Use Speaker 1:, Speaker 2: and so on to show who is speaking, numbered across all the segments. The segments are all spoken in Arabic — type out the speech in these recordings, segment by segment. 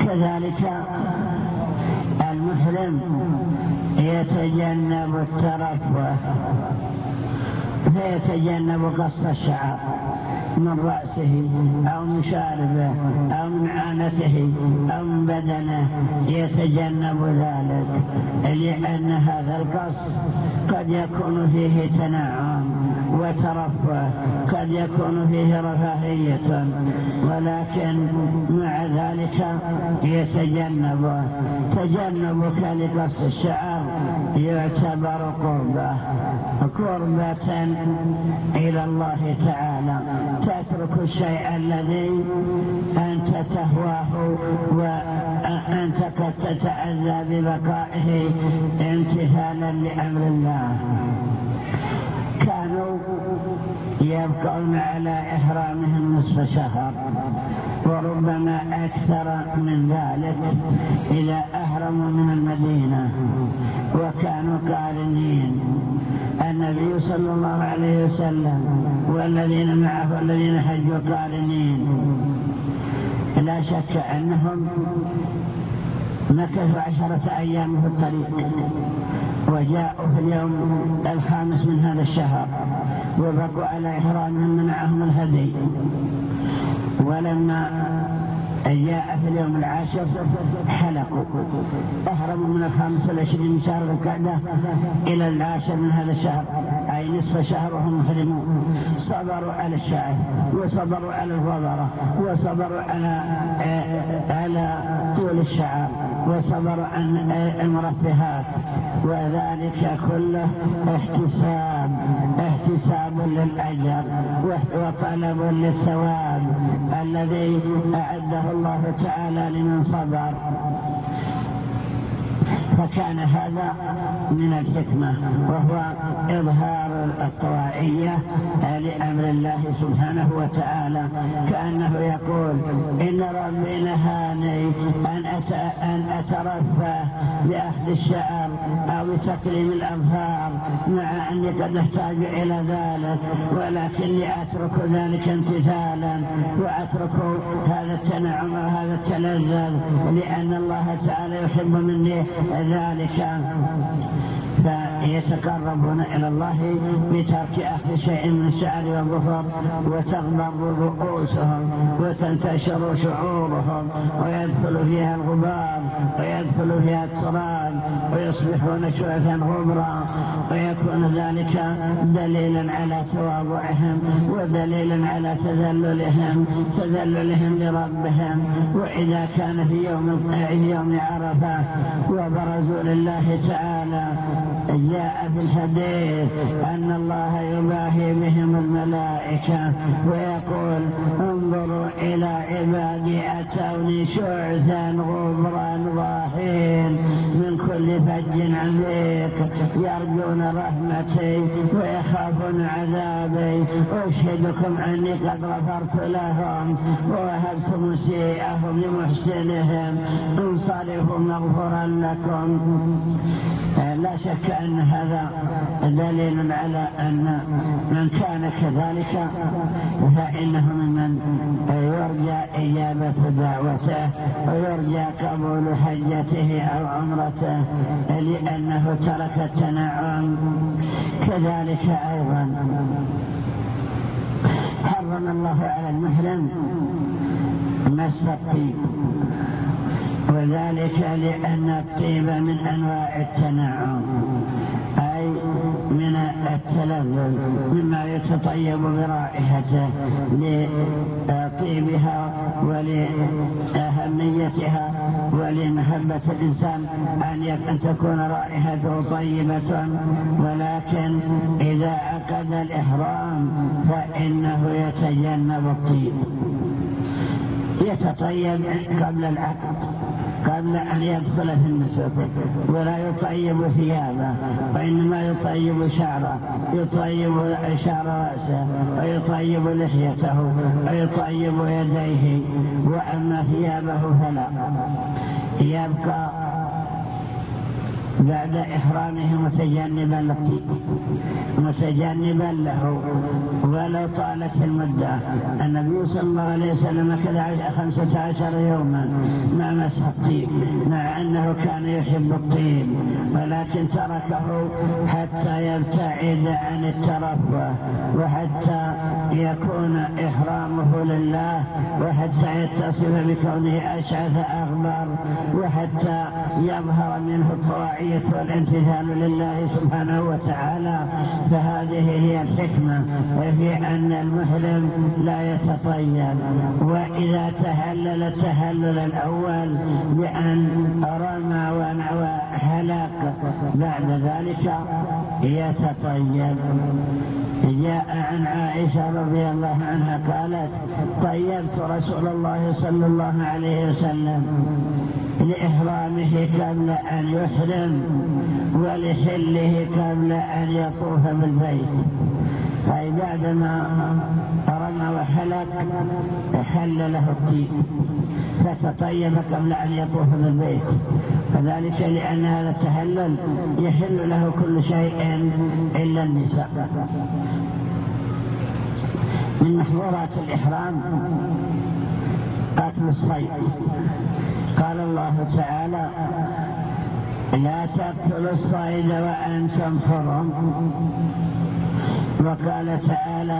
Speaker 1: كذلك المحرم يتجنب الترفه فيتجنب قص الشعر من رأسه أو من شاربه أو من عانته أو من بدنه، يتجنب ذلك، لأن هذا القص قد يكون فيه تنعم وترفه، قد يكون فيه رفاهية، ولكن مع ذلك يتجنب. تجنبك لقص الشعر يعتبر قربة إلى الله تعالى، تترك الشيء الذي أنت تهواه وأنت قد تتأذى ببقائه امتثالا لأمر الله. كانوا يبقون على إحرامهم نصف شهر وربما أكثر من ذلك إذا أهرموا من المدينة، وكانوا قارنين. النبي صلى الله عليه وسلم والذين معه الذين حجوا قارنين، لا شك أنهم مكثوا 10 أيام في الطريق، وجاءوا في اليوم 5 من هذا الشهر وبقوا على إحرامهم، منعهم الهدي. ولما جاء في اليوم 10 حلقوا، أهرموا من 25 من شهر القعدة إلى 10 من هذا الشهر، أي نصف شهر وهم محرمون. صبروا على الشعر، وصبروا على الغبرة، وصبروا على طول الشعر، وصبروا عن المرفهات، وذلك كله احتساب للأجر وطلب للثواب الذي أعده الله تعالى لمن صبر. فكان هذا من الحكمة، وهو إظهار الطواعية لأمر الله سبحانه وتعالى، كأنه يقول إن ربي نهاني أن أترفه بأخذ الشعر أو بتقليم الأظفار، مع أني قد أحتاج إلى ذلك، ولكني أترك ذلك امتثالا، وأترك هذا التنعم وهذا التلذذ لأن الله تعالى يحب مني ذلك. فيتقربون إلى الله بترك أخذ شيء من الشعر والظفر، وتغضب رؤوسهم وتنتشر شعورهم، ويدخل فيها الغبار ويدخل فيها التراب، ويصبحون شعثا غبرا، ويكون ذلك دليلا على تواضعهم ودليلا على تذللهم لربهم. وإذا كان في يوم عرفة وبرزوا لله تعالى، جاء في الحديث أن الله يباهي بهم الملائكة ويقول انظروا إلى عبادي أتوني شعثا غبرا ضاحين من كل فج عميق، يرجون رحمتي ويخافون عذابي، أشهدكم أني قد غفرت لهم ووهبت مسيئهم لمحسنهم، انصرفوا مغفرا لكم. لا شك أن هذا دليل على أن من كان كذلك فإنه ممن يرجى إجابة دعوته ويرجى قبول حجته أو عمرته، لأنه ترك التنعم. كذلك أيضا حرم الله على المحرم مس الطيب، وذلك لأن الطيب من أنواع التنعم، أي من التلذذ، مما يتطيب برائحته لطيبها ولأهميتها ولمحبة الإنسان أن تكون رائحته طيبة. ولكن إذا عقد الإحرام فإنه يتجنب الطيب، يتطيب قبل العقد، قبل أن يدخل في النسك، ولا يطيب ثيابه، وإنما يطيب شعره، يطيب شعر رأسه، ويطيب لحيته، ويطيب يديه. وأما ثيابه فلا، يبقى بعد إحرامه متجنبا له ولو طالت المدة. النبي صلى الله عليه وسلم كذا 15 يوما ما مسح الطيب، مع أنه كان يحب الطيب، ولكن تركه حتى يبتعد عن الترفه، وحتى يكون إحرامه لله، وحتى يتصف بكونه أشعث أغبر، وحتى يظهر منه الطواعية والامتثال لله سبحانه وتعالى. فهذه هي الحكمة في أن المحرم لا يتطيب، وإذا تهلل التهلل الأول بأن رمى ونوى حلق، بعد ذلك يتطيب. جاء عن عائشة رضي الله عنها قالت: طيبت رسول الله صلى الله عليه وسلم لإحرامه قبل أن يحرم ولحله قبل أن يطوف بالبيت، أي بعدما رمى وحلق حل له الطيب فتطيب قبل أن يطوف بالبيت، وذلك لأن هذا التهلل يحل له كل شيء إلا النساء. من محظورات الإحرام قتل الصيد. قال الله تعالى: لا تقتلوا الصيد وأنتم حرم. وقال تعالى: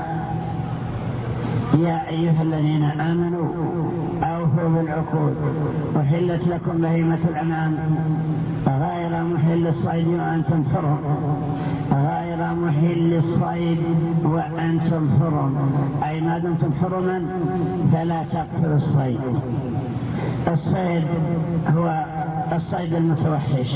Speaker 1: يا أيها الذين آمنوا أوفوا بالعقود، أحلت لكم بهيمة الأنعام غير محل الصيد وأنتم حرم، غير محل الصيد وأنتم حرم، أي ما دمتم حرما فلا تقتلوا الصيد. الصيد هو الصيد المتوحش،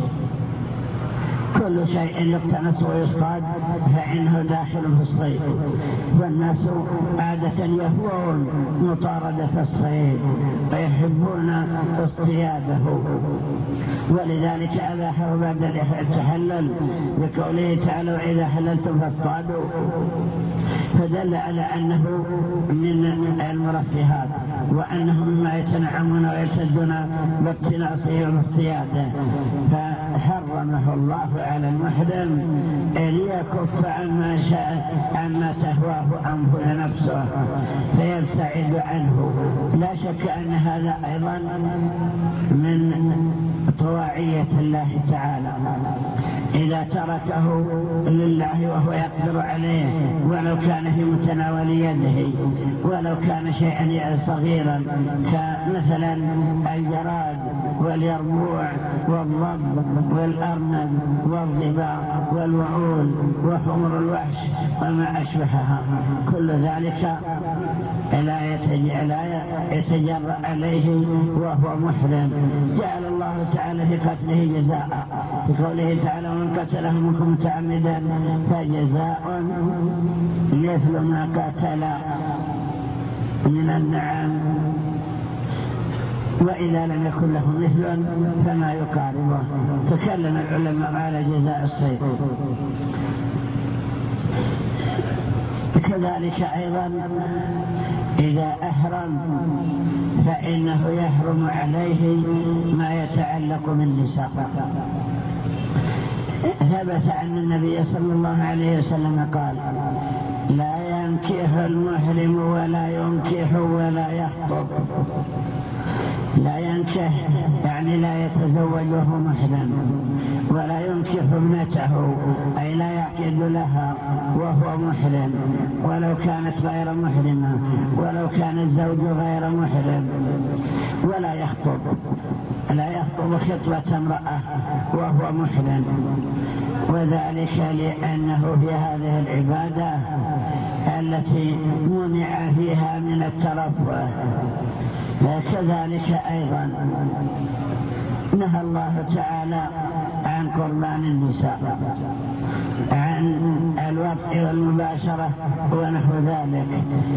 Speaker 1: كل شيء يقتنص ويصطاد فإنه داخل في الصيد، والناس عادة يهوون مطاردة الصيد ويحبون اصطياده، ولذلك أباحه بعد التحلل بقوله تعالى: وإذا حللتم فاصطادوا، فدل على أنه من المرفهات، وأنهم مما يتنعمون ويلتذون باقتناصه واصطياده، فحرمه الله على المحرم ليكف عما تهواه نفسه فيبتعد عنه. لا شك أن هذا أيضا من طواعية الله تعالى، إذا تركه لله وهو يقدر عليه، ولو كان في متناول يده، ولو كان شيئا صغيرا كمثلا الجراد واليربوع والضب والأرنب والضباء والوعول وحمر الوحش وما أشبهها، كل ذلك لا يتجرأ عليه وهو محرم. جعل الله تعالى في قتله جزاء، في قوله تعالى: ومن قتله منكم متعمدا فجزاء مثل ما قتل من النعم، وإذا لم يكن له مثل فما يقاربه. تكلم العلماء على جزاء الصيد. كذلك أيضا إذا أحرم فإنه يحرم عليه ما يتعلق بالنساء. ثبت أن النبي صلى الله عليه وسلم قال: لا ينكح المحرم ولا ينكح ولا يخطب. لا ينكح يعني لا يتزوج وهو محرم، ولا ينكح ابنته أي لا يعقد لها وهو محرم، ولو كانت غير محرمة، ولو كان الزوج غير محرم. ولا يخطب خطبة امرأة وهو محرم، وذلك لأنه في هذه العبادة التي منع فيها من الترفه. كذلك أيضا نهى الله تعالى عن قربان النساء، عن الوطء والمباشرة ونحو ذلك.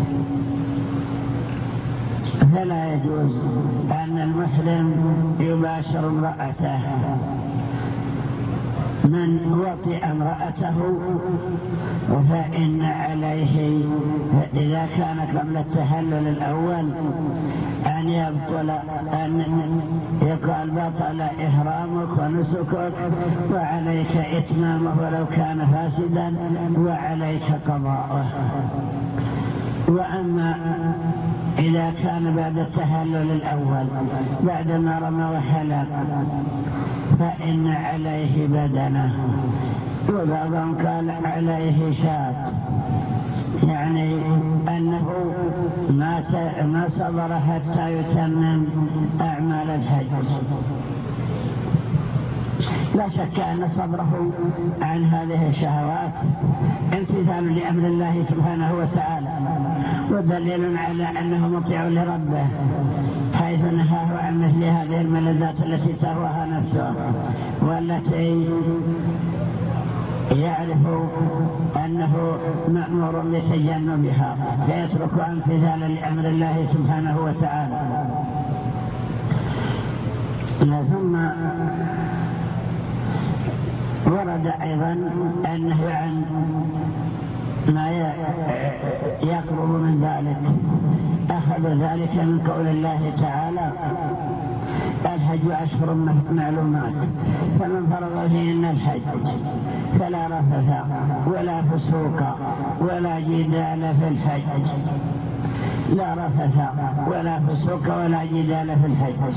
Speaker 1: فلا يجوز أن المحرم يباشر امرأته. من وطئ امرأته فإن عليه إذا كان قبل التهلل الأول أن يبطل أن يقال بطل إحرامك ونسكك وعليك إتمامه ولو كان فاسدا وعليك قضاءه. وأما إذا كان بعد التهلل الأول بعدما رمى وحلق فإن عليه بدنه، وبعضهم قال عليه شاة، يعني أنه ما صبر حتى يتمم أعمال الحج. لا شك أن صبره عن هذه الشهوات امتثال لأمر الله سبحانه وتعالى، ودليل على أنه مطيع لربه حيث نهاه عن مثل هذه الملذات التي تهواها نفسه والتي يعرف أنه مأمور بتجنبها فيترك امتثالا لأمر الله سبحانه وتعالى. ثم ورد أيضا النهي عن ما يقرب من ذلك، أخذ ذلك من قول الله تعالى الحج أشهر معلومات فمن فرض فيهن الحج فلا رفث ولا فسوق ولا جدال في الحج. لا رفث ولا فسوق ولا جدال في الحج.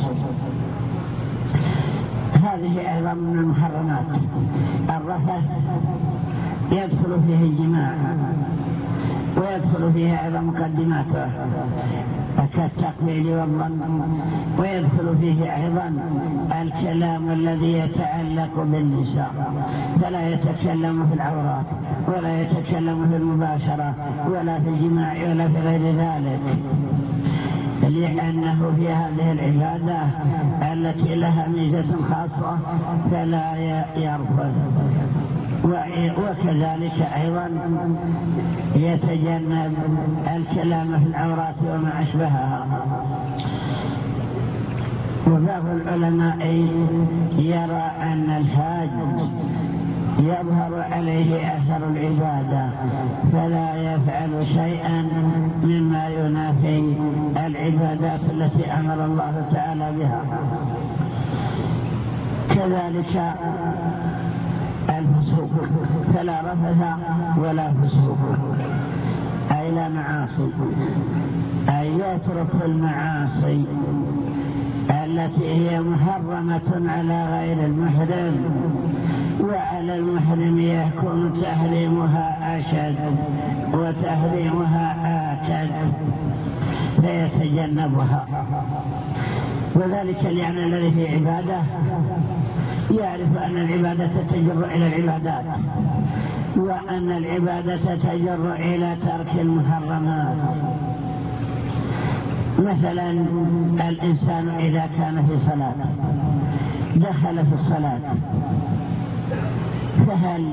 Speaker 1: هذه أيضا من المحرمات. الرفث يدخل فيه الجماع ويدخل فيه أيضا مقدماته كالتقبيل والظن، ويدخل فيه أيضا الكلام الذي يتعلق بالنساء، فلا يتكلم في العورات ولا يتكلم في المباشرة ولا في الجماع ولا في غير ذلك، لأنه في هذه العبادة التي لها ميزة خاصة فلا يرفض. وكذلك أيضا يتجنب الكلام في العورات وما أشبهها. وبعض العلماء يرى أن الحاج يظهر عليه أثر العبادة فلا يفعل شيئا مما ينافي العبادات التي أمر الله تعالى بها. كذلك الفسوق فلا رفث ولا فسوق، أي لا معاصي، أي يترك المعاصي التي هي محرمة على غير المحرم، وعلى المحرم يكون تحريمها أشد وتحريمها آكد فيتجنبها. وذلك لأن الذي في عبادة يعرف أن العبادة تجر إلى العبادات، وأن العبادة تجر إلى ترك المحرمات. مثلا الإنسان إذا كان في صلاة دخل في الصلاة فهل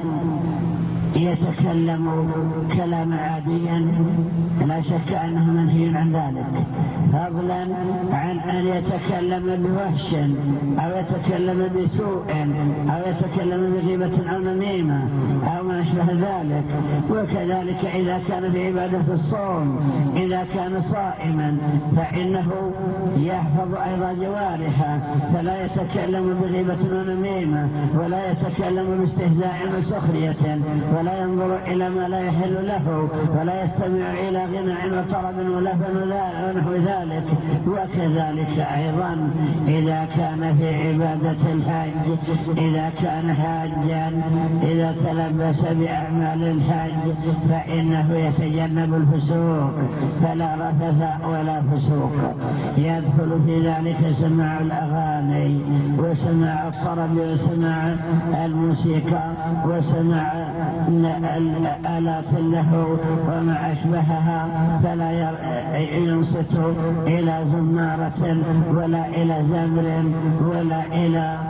Speaker 1: يتكلم كلام عاديا؟ لا شك أنه منهي عن ذلك، فضلا عن أن يتكلم بوحش أو يتكلم بسوء أو يتكلم بغيبة أو نميمة أو ما أشبه ذلك. وكذلك إذا كان في عبادة الصوم إذا كان صائما فإنه يحفظ أيضا جوارحه فلا يتكلم بغيبة ونميمة ولا يتكلم باستهزاء وسخرية ولا ينظر إلى ما لا يحل له ولا يستمع إلى غنى وطرب ولهو ونحو ذلك. وكذلك أيضا إذا كان في عبادة الحج إذا كان حاجا إذا تلبس بأعمال الحج فإنه يتجنب الفسوق فلا رفث ولا فسوق. يدخل في ذلك سماع الأغاني وسماع الطرب وسماع الموسيقى وسماع آلات اللهو وما أشبهها، فلا ينصت إلى زمارة ولا إلى زمر ولا إلى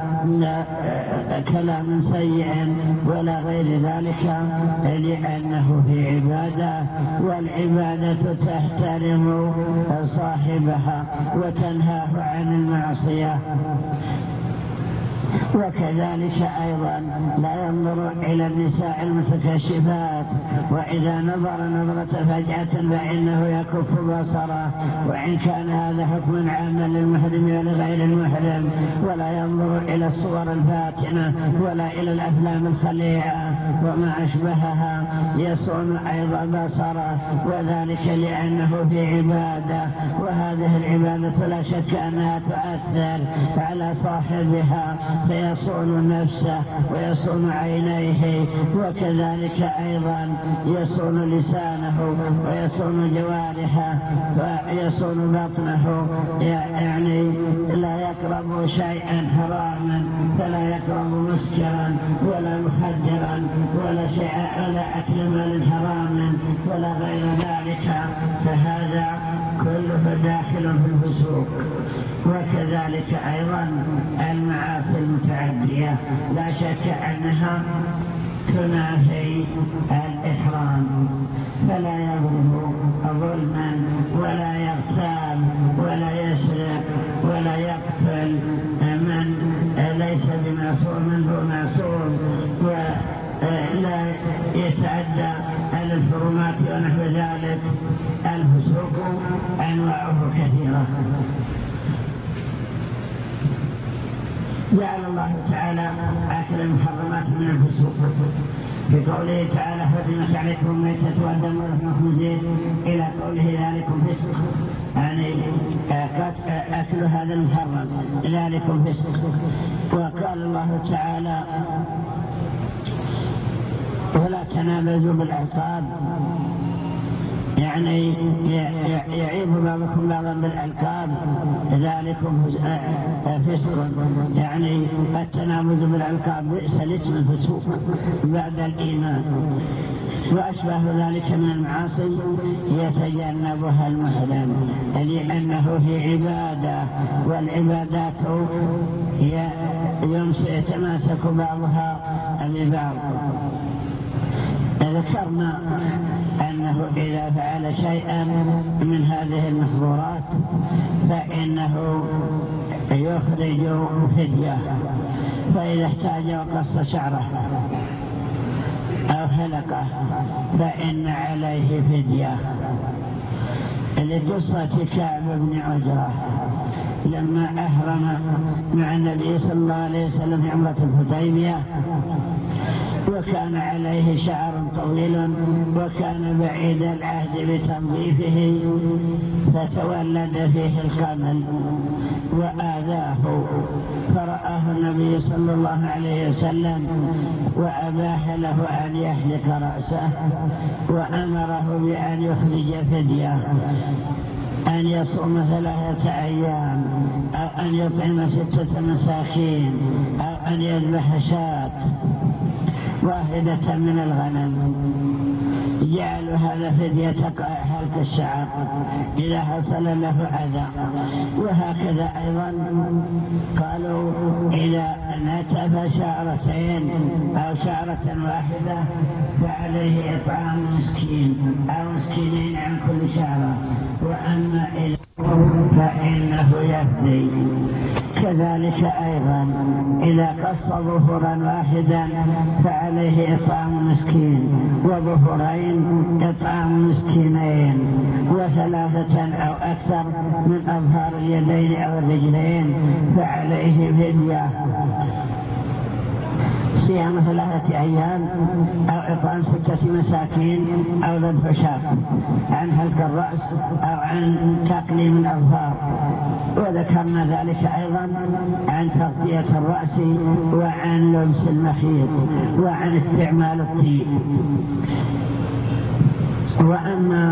Speaker 1: كلام سيء ولا غير ذلك، لأنه في عبادة والعبادة تحترم صاحبها وتنهاه عن المعصية. وكذلك أيضا لا ينظر إلى النساء المتكشفات، وإذا نظر نظرة فجأة فإنه يكف بصره، وإن كان هذا حكم عاما للمحرم ولغير المحرم. ولا ينظر إلى الصور الفاتنة ولا إلى الأفلام الخليعة وما أشبهها، يصون أيضا بصره، وذلك لأنه في عبادة، وهذه العبادة لا شك أنها تؤثر على صاحبها فيصون نفسه ويصون عينيه، وكذلك أيضا يصون لسانه ويصون جوارحه ويصون بطنه، يعني لا يقرب شيئا حراما، فلا يقرب مسكرا ولا مخدرا ولا شيء، ولا أكل مال حراما ولا غير ذلك، فهذا كله داخل في الفسوق. وكذلك أيضا المعاصي المتعدية لا شك أنها تنافي الإحرام، فلا يظلم ظلما ولا يغتاب ولا يسرق ولا يقتل من ليس بمعصوم هو معصوم، ولا يتعدى على الحرمات ونحو ذلك. الفسوق أنواعه كثيرة. جعل الله تعالى أكل المحرمات من الفسوق في قوله تعالى حرمت عليكم الميتة والدم ولحم الخنزير إلى قوله ذلكم فسق، يعني أكل هذا المحرم ذلكم فسق. وقال الله تعالى ولا تنابزوا بالألقاب، يعني يعيب بعضكم بعضا بالألقاب ذلكم فسق، يعني التنابز بالألقاب بئس الاسم الفسوق بعد الإيمان. وأشبه ذلك من المعاصي يتجنبها المحرم لأنه في عبادة، والعبادات يتماسك بعضها ببعض. ذكرنا أنه إذا فعل شيئا من هذه المحظورات فإنه يخرج فدية، فإذا احتاج وقص شعره أو حلقه فإن عليه فدية. لقصة كعب بن عجرة لما أهرم مع النبي صلى الله عليه وسلم في عمرة الحديبية، وكان عليه شعر طويل وكان بعيد العهد بتنظيفه، فتولد فيه الخمل وآذاه، فرآه النبي صلى الله عليه وسلم وأباح له أن يحلق رأسه، وأمره بأن يخرج فدية، أن يصوم 3 أيام أو أن يطعم 6 مساكين أو أن يذبح شاة واحدة من الغنم. جعلوا هذا فدية حلق الشعر إذا حصل له أذى. وهكذا أيضا قالوا إذا نتف شعرتين أو شعرة واحدة فعليه إطعام مسكين أو مسكينين عن كل شعرة، وأما إذا فإنه يفدي. كذلك أيضا إذا قص ظهرا واحدا فعليه إطعام مسكين، وظهرين إطعام مسكينين، و3 أو أكثر من أظهار اليدين أو الرجلين فعليه فدية. صيام 3 أيام أو إطعام 6 مساكين أو ذبح شاة عن حلق الرأس أو عن تقليم الأظفار. وذكرنا ذلك أيضا عن تغطية الرأس وعن لبس المخيط وعن استعمال الطيب. وأما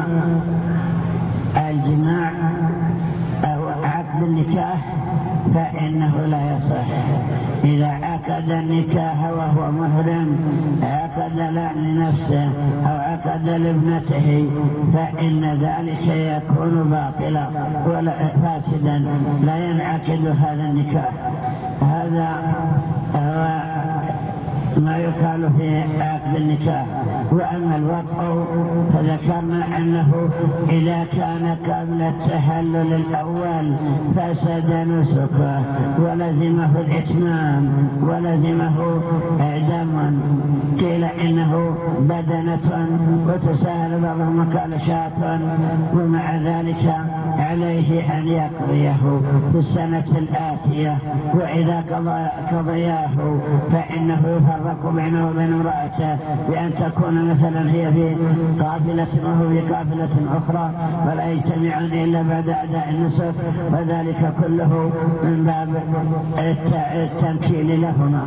Speaker 1: الجماع أو عقد النكاح فإنه لا يصح. إذا عقد النكاح وهو محرم، عقد لنفسه أو عقد لابنته، فإن ذلك يكون باطلا ولا فاسدا، لا ينعقد هذا النكاح. هذا هو ما يقال في عقد النكاح. وأما الوضع فذكرنا أنه إذا كان قبل التحلل الأول فسد نسكه ولزمه الإتمام ولزمه دم. قيل إنه بدنة وتساهل بعضهم قال شاة، ومع ذلك عليه أن يقضيه في السنة الآتية. وإذا قضياه فإنه يفرق بينه وبين امرأته بأن تكون مثلا هي في قافلة وهو في قافلة أخرى ولا يجتمعون إلا بعد أداء النسك، وذلك كله من باب التنكيل لهما.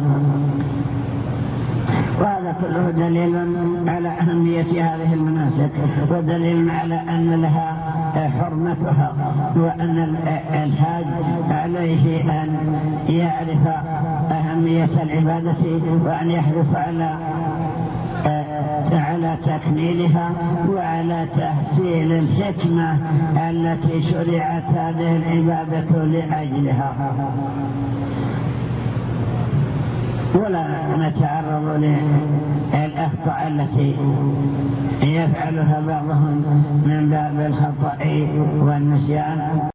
Speaker 1: وهذا كله دليل على أهمية هذه المناسك، ودليل على أن لها حرمتها، وأن الحاج عليه أن يعرف أهمية العبادة وأن يحرص على تكميلها وعلى تحصيل الحكمة التي شرعت هذه العبادة لأجلها. ولا نتعرض للأخطاء التي يفعلها بعضهم من باب الخطأ والنسيان.